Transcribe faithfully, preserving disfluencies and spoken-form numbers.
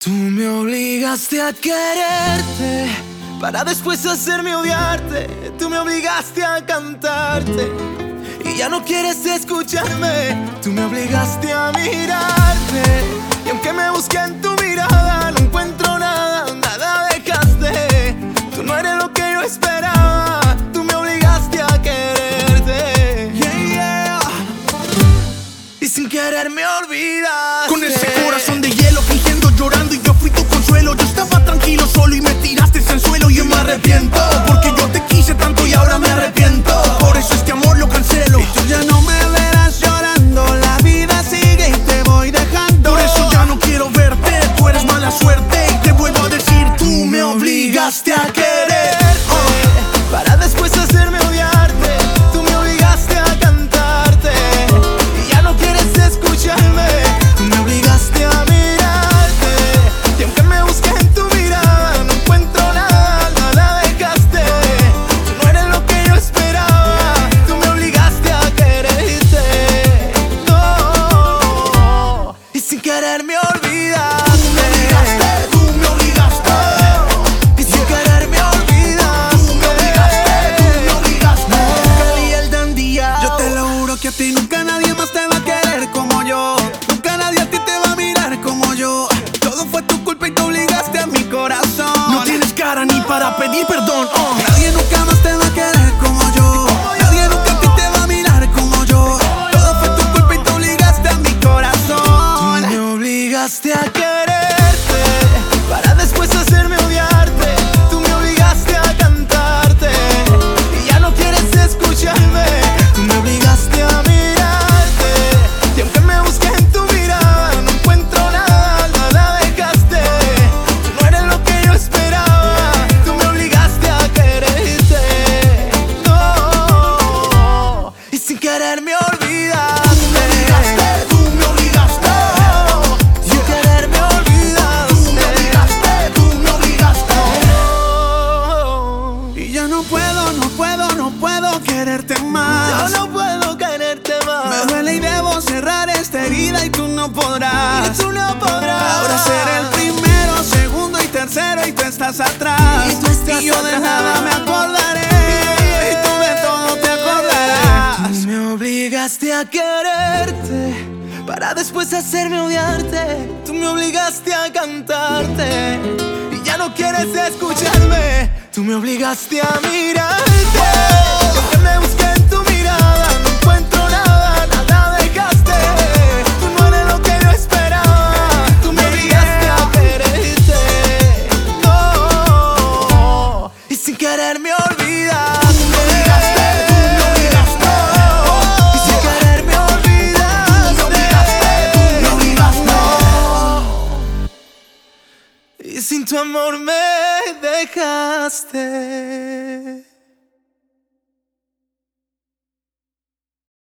Tú me obligaste a quererte para después hacerme odiarte. Tú me obligaste a cantarte y ya no quieres escucharme. Tú me obligaste a mirarte y aunque me busqué en tu mirada no encuentro nada, nada dejaste. Tú no eres lo que yo esperaba. Tú me obligaste a quererte, yeah, yeah. Y sin querer me olvidaste. Con ese corazón de hielo fingiendo llorando y yo fui tu consuelo. Yo estaba tranquilo solo y me tiraste en el suelo y yo me arrepiento porque yo te quise tanto y ahora me arrepiento. Por eso este amor lo cancelo y tú ya no me verás llorando. La vida sigue y te voy dejando. Por eso ya no quiero verte. Tú eres mala suerte y te vuelvo a decir, tú me obligaste a querer oh. Para después hacerme odiarte. Tú me obligaste a cantarte y ya no quieres escucharme. Tú me obligaste a mirarte y aunque me busqué en tu mirada no encuentro nada, nada dejaste. Tú no eres lo que yo esperaba. Tú me obligaste a quererte, no. Y sin querer me olvidaste. Tú me obligaste, Y sin querer me olvidaste. tú me obligaste, tú me obligaste. Cali el dandía. Yo te lo juro que a ti nunca nadie más te va a querer como yo. Nunca nadie a ti te va a mirar como yo. Todo fue tu culpa y te obligaste a mi corazón. No tienes cara ni para pedir perdón oh. Nadie nunca más te va a querer como yo. Nadie nunca a ti te va a mirar como yo. Todo fue tu culpa y te obligaste a mi corazón. Tú me obligaste a quererte para después hacerme odiarte. Tú me obligaste a cantarte y ya no quieres escucharme. Tú me obligaste a mirarte y aunque me busqué en tu mirada no encuentro nada, nada dejaste. Tú no eres lo que yo esperaba. Tú me obligaste a quererte, no. Y sin querer me olvidaste. Tú me obligaste, Sin querer me olvidaste. tú me obligaste, tú me obligaste. Oh. Y ya no puedo, no puedo, no puedo quererte más. Yo no puedo quererte más. Me duele y debo cerrar esta herida y tú no podrás. Y tú no podrás. Ahora seré el primero, segundo y tercero y tú estás atrás. Y tú estás Y yo de atrás. nada me acordaré y tú de todo te acordarás. Tú me obligaste a quererte para después hacerme odiarte. Tú me obligaste a cantarte y ya no quieres escucharme. Tú me obligaste a mirarte. Aunque me busqué en tu mirada no encuentro nada, nada dejaste. Tú no eres lo que yo esperaba. Tú me obligaste a quererte, no. Y sin querer me olvidaste. Tú me obligaste, tú me obligaste. Y sin querer me olvidaste. Tú me obligaste, tú me obligaste. Y sin tu amor me dejaste.